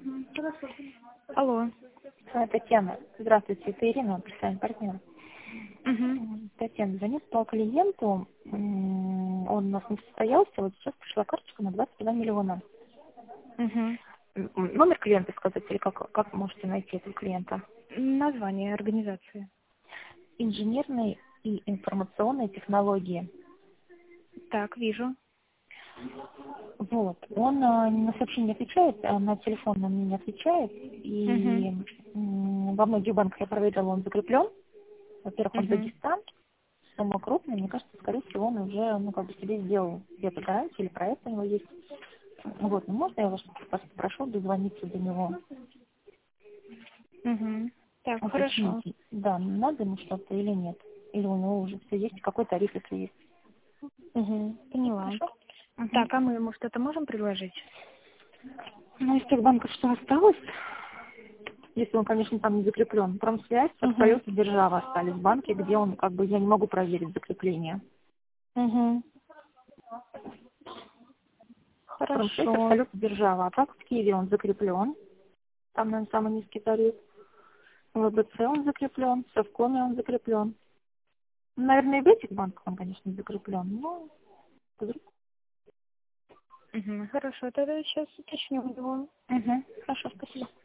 Хорошо. Алло. Татьяна, здравствуйте, это Ирина, представитель партнера. Угу. Татьяна, звонит по клиенту, он у нас не состоялся, вот сейчас пришла карточка на 22 миллиона. Угу. Номер клиента сказать или как можете найти этого клиента? Название организации. Инженерные и информационные технологии. Так, вижу. Вот. Он на сообщение не отвечает, на телефон на мне не отвечает. Угу. И во многих банках я проверила, он закреплен. Во-первых, он Угу. Дагестан, сумма крупная. Мне кажется, скорее всего, он уже себе сделал где-то гарантию или проект у него есть. Вот, ну можно я вас попрошу дозвониться до него? Угу. Так, хорошо. Уточните, да, надо ему что-то или нет. Или у него уже все есть, какой тариф, если есть. Угу. Поняла. Хорошо? Мгм. Так, а мы ему что-то можем предложить? Ну, из тех банков, что осталось, если он, конечно, там не закреплен, Промсвязь, Угу. Союз и Держава остались банки, где он, я не могу проверить закрепление. Угу. Промсвязь, Хорошо. Абсолют, Держава. А так в Киеве он закреплен. Там, наверное, самый низкий тариф. В ВБЦ он закреплен, в Совкоме он закреплен. Ну, наверное, и в этих банках он, конечно, закреплен. Но Угу. Хорошо, тогда сейчас уточню его. Угу. Хорошо, спасибо.